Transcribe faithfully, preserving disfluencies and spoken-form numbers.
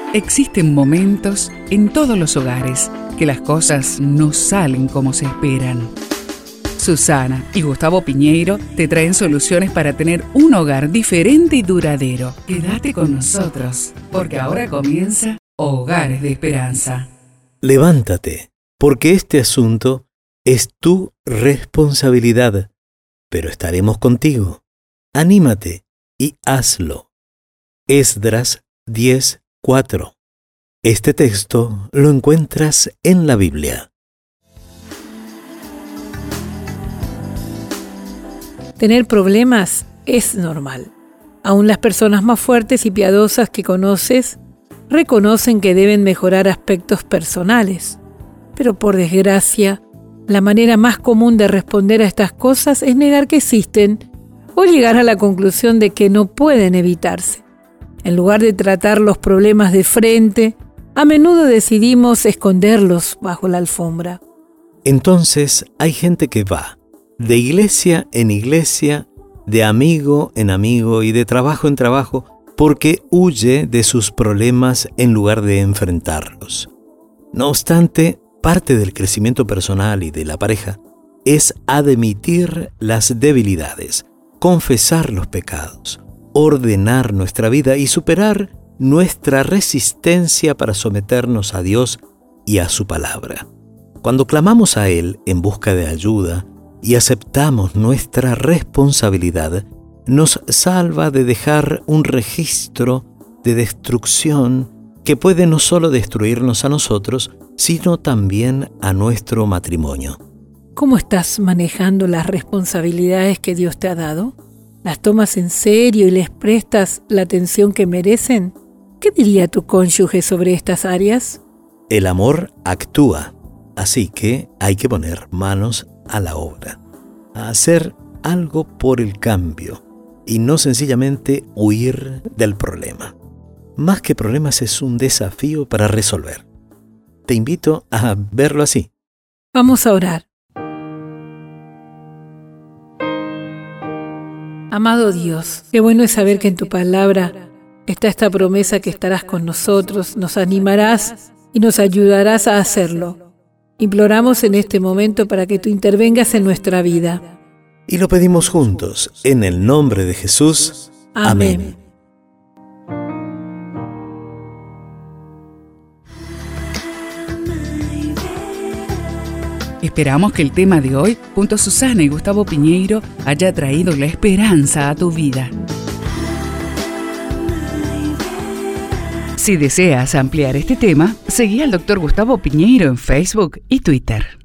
Existen momentos en todos los hogares que las cosas no salen como se esperan. Susana y Gustavo Piñeiro te traen soluciones para tener un hogar diferente y duradero. Quédate con nosotros, porque ahora comienza Hogares de Esperanza. Levántate, porque este asunto es tu responsabilidad, pero estaremos contigo. Anímate y hazlo. Esdras diez cuatro. Este texto lo encuentras en la Biblia. Tener problemas es normal. Aún las personas más fuertes y piadosas que conoces reconocen que deben mejorar aspectos personales. Pero por desgracia, la manera más común de responder a estas cosas es negar que existen o llegar a la conclusión de que no pueden evitarse. En lugar de tratar los problemas de frente, a menudo decidimos esconderlos bajo la alfombra. Entonces hay gente que va de iglesia en iglesia, de amigo en amigo y de trabajo en trabajo porque huye de sus problemas en lugar de enfrentarlos. No obstante, parte del crecimiento personal y de la pareja es admitir las debilidades, confesar los pecados, ordenar nuestra vida y superar nuestra resistencia para someternos a Dios y a su palabra. Cuando clamamos a Él en busca de ayuda y aceptamos nuestra responsabilidad, nos salva de dejar un registro de destrucción que puede no solo destruirnos a nosotros, sino también a nuestro matrimonio. ¿Cómo estás manejando las responsabilidades que Dios te ha dado? ¿Las tomas en serio y les prestas la atención que merecen? ¿Qué diría tu cónyuge sobre estas áreas? El amor actúa, así que hay que poner manos a la obra, a hacer algo por el cambio y no sencillamente huir del problema. Más que problemas es un desafío para resolver. Te invito a verlo así. Vamos a orar. Amado Dios, qué bueno es saber que en tu palabra está esta promesa que estarás con nosotros, nos animarás y nos ayudarás a hacerlo. Imploramos en este momento para que tú intervengas en nuestra vida. Y lo pedimos juntos, en el nombre de Jesús. Amén. Amén. Esperamos que el tema de hoy, junto a Susana y Gustavo Piñeiro, haya traído la esperanza a tu vida. Si deseas ampliar este tema, seguí al doctor Gustavo Piñeiro en Facebook y Twitter.